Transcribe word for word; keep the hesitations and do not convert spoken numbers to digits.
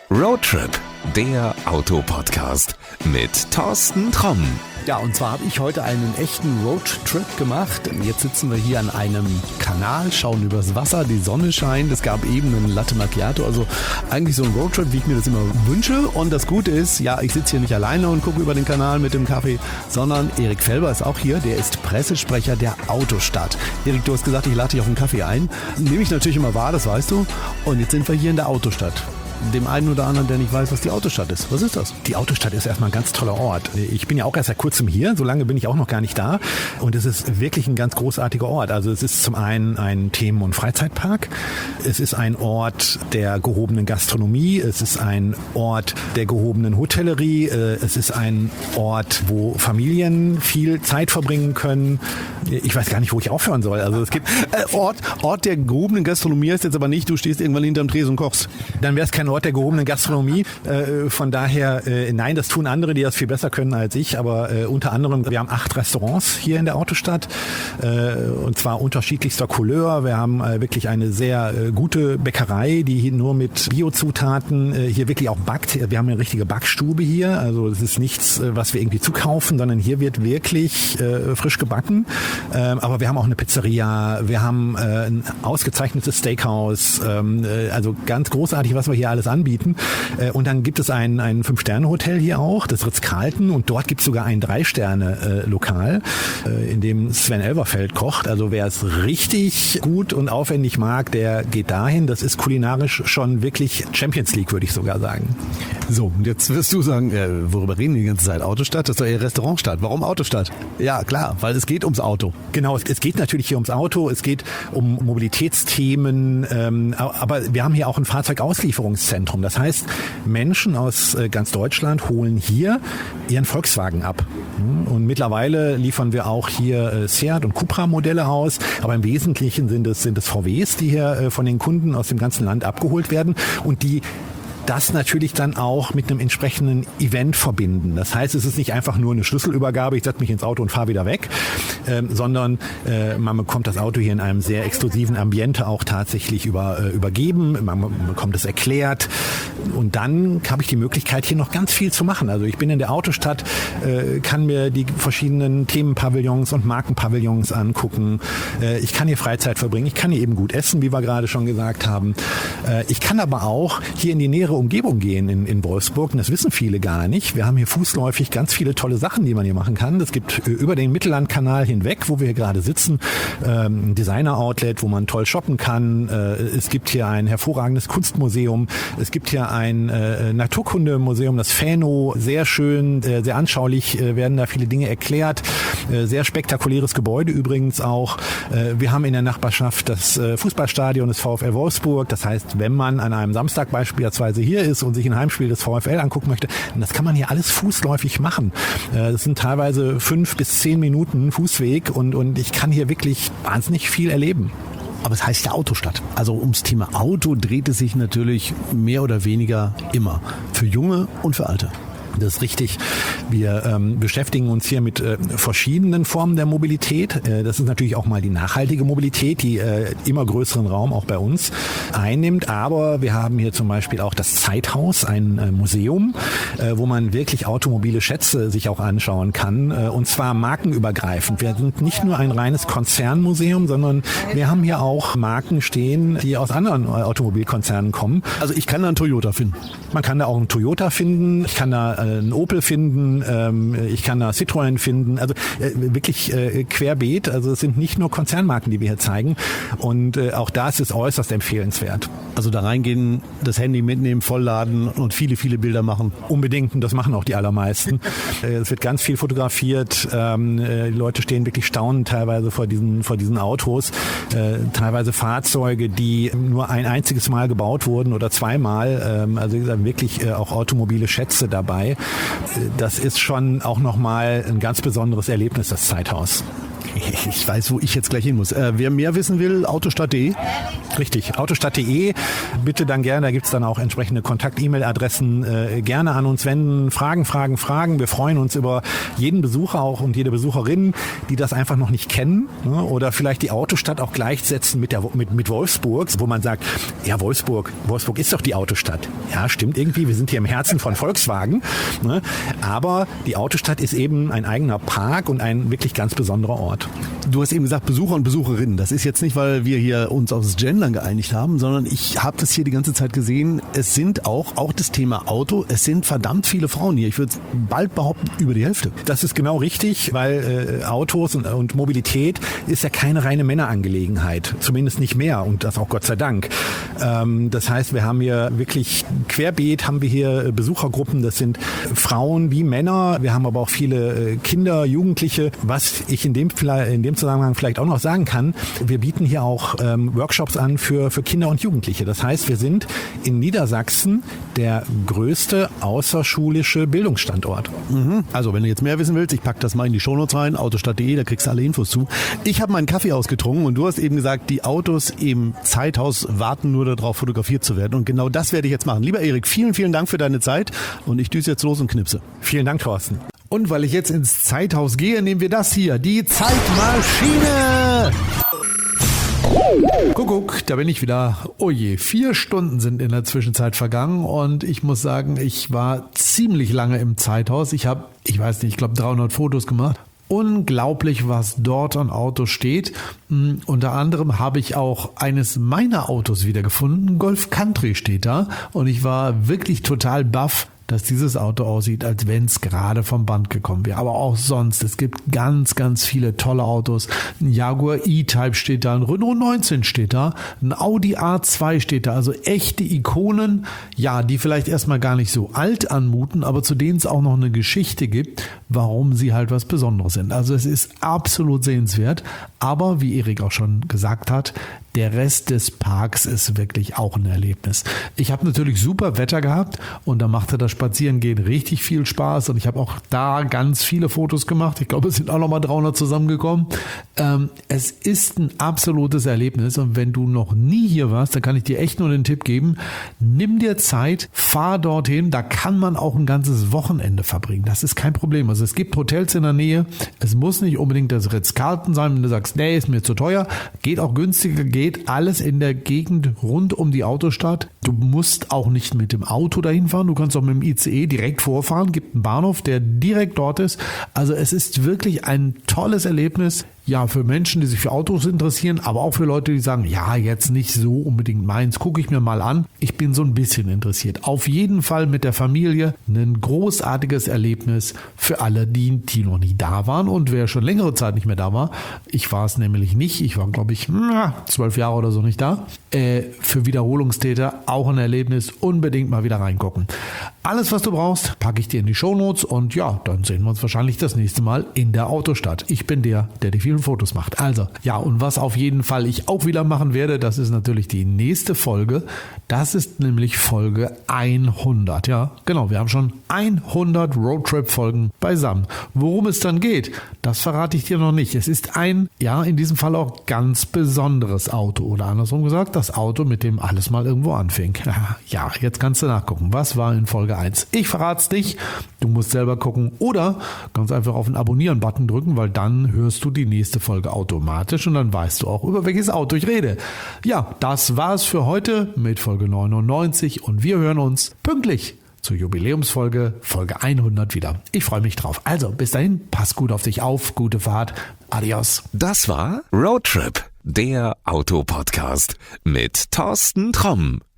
Roadtrip, der Autopodcast mit Thorsten Tromm. Ja, und zwar habe ich heute einen echten Roadtrip gemacht. Jetzt sitzen wir hier an einem Kanal, schauen übers Wasser, die Sonne scheint. Es gab eben einen Latte Macchiato, also eigentlich so ein Roadtrip, wie ich mir das immer wünsche. Und das Gute ist, ja, ich sitze hier nicht alleine und gucke über den Kanal mit dem Kaffee, sondern Erik Felber ist auch hier. Der ist Pressesprecher der Autostadt. Erik, du hast gesagt, ich lade dich auf einen Kaffee ein. Nehme ich natürlich immer wahr, das weißt du. Und jetzt sind wir hier in der Autostadt. Dem einen oder anderen, der nicht weiß, was die Autostadt ist. Was ist das? Die Autostadt ist erstmal ein ganz toller Ort. Ich bin ja auch erst seit kurzem hier, so lange bin ich auch noch gar nicht da. Und es ist wirklich ein ganz großartiger Ort. Also es ist zum einen ein Themen- und Freizeitpark. Es ist ein Ort der gehobenen Gastronomie. Es ist ein Ort der gehobenen Hotellerie. Es ist ein Ort, wo Familien viel Zeit verbringen können. Ich weiß gar nicht, wo ich aufhören soll. Also es gibt äh, Ort, Ort der gehobenen Gastronomie ist jetzt aber nicht, du stehst irgendwann hinterm Tresen und kochst. Dann wäre es kein Ort der gehobenen Gastronomie. Äh, von daher, äh, nein, das tun andere, die das viel besser können als ich. Aber äh, unter anderem, wir haben acht Restaurants hier in der Autostadt. Äh, und zwar unterschiedlichster Couleur. Wir haben äh, wirklich eine sehr äh, gute Bäckerei, die hier nur mit Biozutaten äh, hier wirklich auch backt. Wir haben eine richtige Backstube hier. Also es ist nichts, äh, was wir irgendwie zukaufen, sondern hier wird wirklich äh, frisch gebacken. Äh, aber wir haben auch eine Pizzeria. Wir haben äh, ein ausgezeichnetes Steakhouse. Ähm, äh, also ganz großartig, was wir hier alles anbieten. Und dann gibt es ein, ein Fünf-Sterne-Hotel hier auch, das Ritz-Carlton, und dort gibt es sogar ein Drei-Sterne-Lokal, in dem Sven Elverfeld kocht. Also wer es richtig gut und aufwendig mag, der geht dahin. Das ist kulinarisch schon wirklich Champions League, würde ich sogar sagen. So, und jetzt wirst du sagen, äh, worüber reden wir die ganze Zeit? Autostadt, das ist doch eher Restaurantstadt. Warum Autostadt? Ja, klar, weil es geht ums Auto. Genau, es, es geht natürlich hier ums Auto, es geht um Mobilitätsthemen, ähm, aber wir haben hier auch ein Fahrzeugauslieferungszentrum. Das heißt, Menschen aus äh, ganz Deutschland holen hier ihren Volkswagen ab. Und mittlerweile liefern wir auch hier äh, Seat und Cupra-Modelle aus, aber im Wesentlichen sind es, sind es V Ws, die hier äh, von den Kunden aus dem ganzen Land abgeholt werden und die das natürlich dann auch mit einem entsprechenden Event verbinden. Das heißt, es ist nicht einfach nur eine Schlüsselübergabe, ich setze mich ins Auto und fahre wieder weg, ähm, sondern äh, man bekommt das Auto hier in einem sehr exklusiven Ambiente auch tatsächlich über, äh, übergeben, man bekommt es erklärt und dann habe ich die Möglichkeit, hier noch ganz viel zu machen. Also ich bin in der Autostadt, äh, kann mir die verschiedenen Themenpavillons und Markenpavillons angucken, äh, ich kann hier Freizeit verbringen, ich kann hier eben gut essen, wie wir gerade schon gesagt haben. Äh, ich kann aber auch hier in die nähere Umgebung gehen in, in Wolfsburg. Und das wissen viele gar nicht. Wir haben hier fußläufig ganz viele tolle Sachen, die man hier machen kann. Es gibt äh, über den Mittellandkanal hinweg, wo wir hier gerade sitzen, ähm, ein Designer-Outlet, wo man toll shoppen kann. Äh, es gibt hier ein hervorragendes Kunstmuseum. Es gibt hier ein äh, Naturkundemuseum, das Fäno. Sehr schön, äh, sehr anschaulich äh, werden da viele Dinge erklärt. Äh, sehr spektakuläres Gebäude übrigens auch. Äh, wir haben in der Nachbarschaft das äh, Fußballstadion des VfL Wolfsburg. Das heißt, wenn man an einem Samstag beispielsweise hier ist und sich ein Heimspiel des VfL angucken möchte, das kann man hier alles fußläufig machen. Das sind teilweise fünf bis zehn Minuten Fußweg und, und ich kann hier wirklich wahnsinnig viel erleben. Aber es heißt ja Autostadt. Also ums Thema Auto dreht es sich natürlich mehr oder weniger immer. Für Junge und für Alte. Das ist richtig. Wir ähm, beschäftigen uns hier mit äh, verschiedenen Formen der Mobilität. Äh, das ist natürlich auch mal die nachhaltige Mobilität, die äh, immer größeren Raum auch bei uns einnimmt. Aber wir haben hier zum Beispiel auch das Zeithaus, ein äh, Museum, äh, wo man wirklich automobile Schätze sich auch anschauen kann. Äh, und zwar markenübergreifend. Wir sind nicht nur ein reines Konzernmuseum, sondern wir haben hier auch Marken stehen, die aus anderen Automobilkonzernen kommen. Also ich kann da einen Toyota finden. Man kann da auch einen Toyota finden. Ich kann da äh, einen Opel finden, ähm, ich kann da Citroën finden, also äh, wirklich äh, querbeet, also es sind nicht nur Konzernmarken, die wir hier zeigen und äh, auch das ist äußerst empfehlenswert. Also da reingehen, das Handy mitnehmen, vollladen und viele, viele Bilder machen. Unbedingt, und das machen auch die allermeisten. äh, es wird ganz viel fotografiert, ähm, äh, die Leute stehen wirklich staunend teilweise vor diesen, vor diesen Autos, äh, teilweise Fahrzeuge, die nur ein einziges Mal gebaut wurden oder zweimal, ähm, also wirklich äh, auch automobile Schätze dabei. Das ist schon auch nochmal ein ganz besonderes Erlebnis, das Zeithaus. Ich weiß, wo ich jetzt gleich hin muss. Äh, wer mehr wissen will, autostadt punkt de. Richtig, autostadt punkt de. Bitte dann gerne, da gibt es dann auch entsprechende Kontakt-E-Mail-Adressen. Äh, gerne an uns wenden. Fragen, Fragen, Fragen. Wir freuen uns über jeden Besucher auch und jede Besucherin, die das einfach noch nicht kennen. Ne? Oder vielleicht die Autostadt auch gleichsetzen mit, der, mit, mit Wolfsburg, wo man sagt, ja, Wolfsburg, Wolfsburg ist doch die Autostadt. Ja, stimmt irgendwie. Wir sind hier im Herzen von Volkswagen. Ne? Aber die Autostadt ist eben ein eigener Park und ein wirklich ganz besonderer Ort. Du hast eben gesagt, Besucher und Besucherinnen. Das ist jetzt nicht, weil wir hier uns aufs Gendern geeinigt haben, sondern ich habe das hier die ganze Zeit gesehen. Es sind auch, auch das Thema Auto, es sind verdammt viele Frauen hier. Ich würde bald behaupten, über die Hälfte. Das ist genau richtig, weil äh, Autos und, und Mobilität ist ja keine reine Männerangelegenheit. Zumindest nicht mehr und das auch Gott sei Dank. Ähm, das heißt, wir haben hier wirklich querbeet, haben wir hier Besuchergruppen. Das sind Frauen wie Männer. Wir haben aber auch viele äh, Kinder, Jugendliche. Was ich in dem, in dem Zusammenhang vielleicht auch noch sagen kann, wir bieten hier auch ähm, Workshops an für, für Kinder und Jugendliche. Das heißt, wir sind in Niedersachsen der größte außerschulische Bildungsstandort. Mhm. Also, wenn du jetzt mehr wissen willst, ich packe das mal in die Shownotes rein, autostadt punkt de, da kriegst du alle Infos zu. Ich habe meinen Kaffee ausgetrunken und du hast eben gesagt, die Autos im Zeithaus warten nur darauf, fotografiert zu werden. Und genau das werde ich jetzt machen. Lieber Erik, vielen, vielen Dank für deine Zeit und ich düse jetzt los und knipse. Vielen Dank, Thorsten. Und weil ich jetzt ins Zeithaus gehe, nehmen wir das hier, die Zeitmaschine. Kuckuck, da bin ich wieder. Oh je, vier Stunden sind in der Zwischenzeit vergangen und ich muss sagen, ich war ziemlich lange im Zeithaus. Ich habe, ich weiß nicht, ich glaube dreihundert Fotos gemacht. Unglaublich, was dort an Autos steht. Mhm, unter anderem habe ich auch eines meiner Autos wiedergefunden. Golf Country steht da und ich war wirklich total baff, dass dieses Auto aussieht, als wenn es gerade vom Band gekommen wäre. Aber auch sonst, es gibt ganz, ganz viele tolle Autos. Ein Jaguar E-Type steht da, ein Renault neunzehn steht da, ein Audi A zwei steht da. Also echte Ikonen, ja, die vielleicht erstmal gar nicht so alt anmuten, aber zu denen es auch noch eine Geschichte gibt, warum sie halt was Besonderes sind. Also es ist absolut sehenswert. Aber wie Erik auch schon gesagt hat, der Rest des Parks ist wirklich auch ein Erlebnis. Ich habe natürlich super Wetter gehabt und da machte das Spazierengehen richtig viel Spaß und ich habe auch da ganz viele Fotos gemacht. Ich glaube, es sind auch nochmal dreihundert zusammengekommen. Ähm, es ist ein absolutes Erlebnis und wenn du noch nie hier warst, dann kann ich dir echt nur den Tipp geben, nimm dir Zeit, fahr dorthin, da kann man auch ein ganzes Wochenende verbringen. Das ist kein Problem. Also es gibt Hotels in der Nähe, es muss nicht unbedingt das Ritz-Carlton sein, wenn du sagst, nee, ist mir zu teuer, geht auch günstiger, geht alles in der Gegend rund um die Autostadt. Du musst auch nicht mit dem Auto dahin fahren, du kannst auch mit dem I C E direkt vorfahren, gibt einen Bahnhof, der direkt dort ist. Also es ist wirklich ein tolles Erlebnis. Ja, für Menschen, die sich für Autos interessieren, aber auch für Leute, die sagen, ja, jetzt nicht so unbedingt meins, gucke ich mir mal an. Ich bin so ein bisschen interessiert. Auf jeden Fall mit der Familie ein großartiges Erlebnis für alle, die, die noch nie da waren und wer schon längere Zeit nicht mehr da war. Ich war es nämlich nicht. Ich war, glaube ich, zwölf Jahre oder so nicht da. Äh, für Wiederholungstäter auch ein Erlebnis. Unbedingt mal wieder reingucken. Alles, was du brauchst, packe ich dir in die Shownotes und ja, dann sehen wir uns wahrscheinlich das nächste Mal in der Autostadt. Ich bin der, der die vielen Fotos macht. Also, ja, und was auf jeden Fall ich auch wieder machen werde, das ist natürlich die nächste Folge. Das ist nämlich Folge hundert. Ja, genau, wir haben schon hundert Roadtrip-Folgen beisammen. Worum es dann geht, das verrate ich dir noch nicht. Es ist ein, ja, in diesem Fall auch ganz besonderes Auto. Oder andersrum gesagt, das Auto, mit dem alles mal irgendwo anfing. Ja, jetzt kannst du nachgucken. Was war in Folge eins? Ich verrate es nicht. Du musst selber gucken oder ganz einfach auf den Abonnieren-Button drücken, weil dann hörst du die nächste Folge automatisch und dann weißt du auch, über welches Auto ich rede. Ja, das war's für heute mit Folge neunundneunzig und wir hören uns pünktlich zur Jubiläumsfolge, Folge hundert wieder. Ich freue mich drauf. Also, bis dahin, pass gut auf dich auf, gute Fahrt, adios. Das war Roadtrip, der Autopodcast mit Thorsten Tromm.